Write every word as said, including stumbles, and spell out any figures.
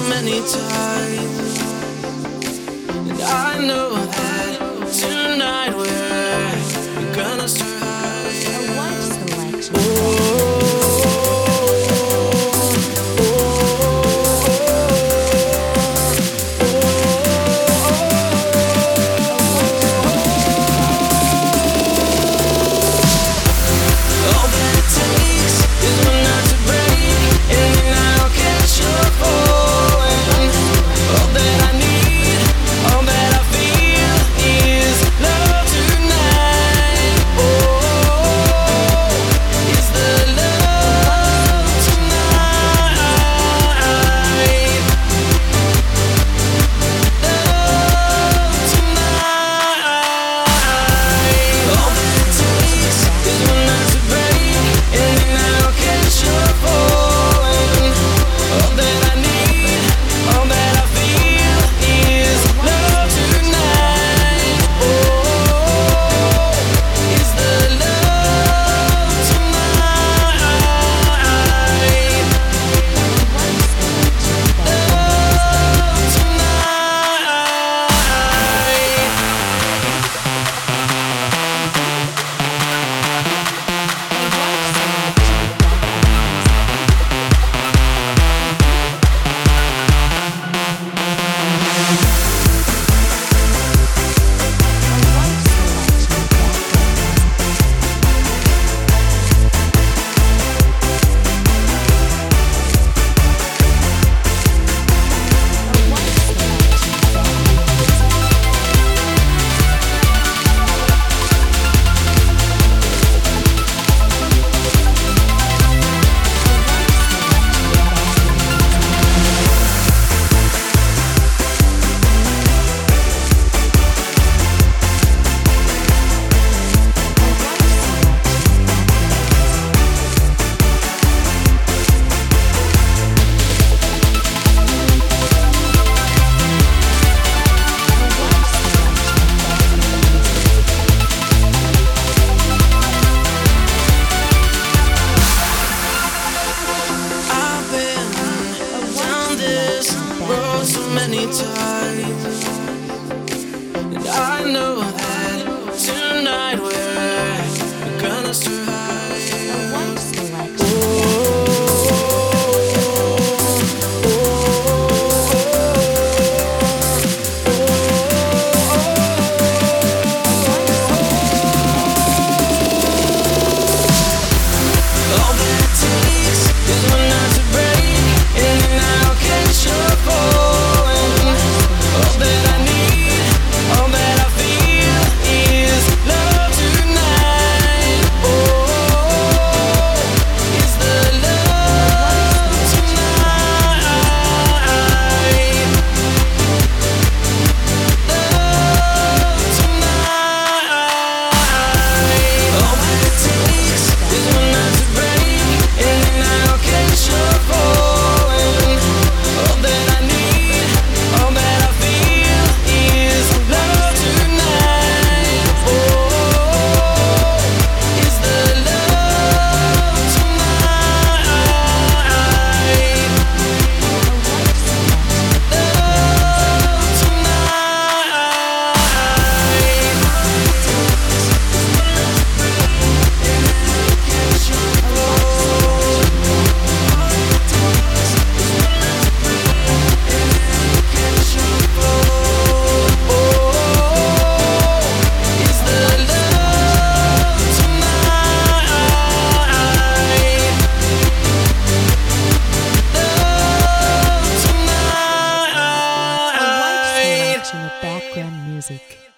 many times, and I know that tonight we're gonna start high. A wide selection. Oh. Many times, and I know that tonight we're gonna start high. A wide selection. All that it takes is one night to break, and then I'll catch your fall. All that I need, all that I feel is love tonight. Oh, is the love tonight. Love tonight. All that it takes is one night to break, and then I'll catch your falling. All that I need, all that I feel is love tonight. Oh, is the love tonight. Love A wide selection of background music.